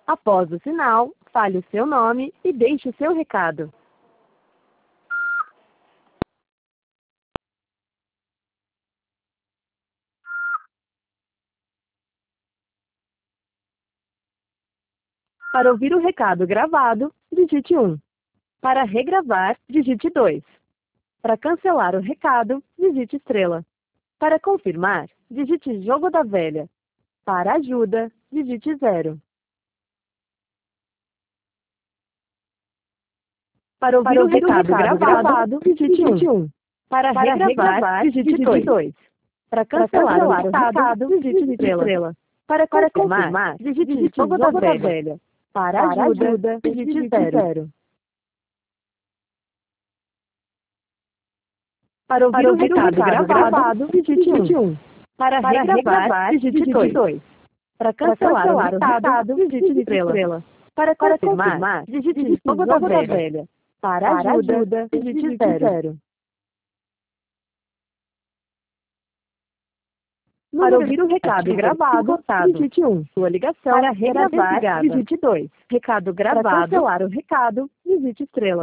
Após o sinal, fale o seu nome e deixe o seu recado. Para ouvir o recado gravado, digite 1. Para regravar, digite 2. Para cancelar o recado, digite estrela. Para confirmar, digite jogo da velha. Para ajuda, digite 0. Para ouvir o recado gravado, digite 1. Para regravar, digite 2. Para cancelar o recado, digite estrela. Para confirmar, digite jogo da velha. Para ajuda, digite 0. Para ouvir o recado gravado, digite 1. Para regravar, digite 2. Para cancelar o recado, digite estrela. Para confirmar, digite jogo da velha. Para ajuda, digite 0. Para ouvir o recado gravado, digite 1. Sua ligação para regravar, digite 2. Recado gravado. Para cancelar o recado, digite estrela.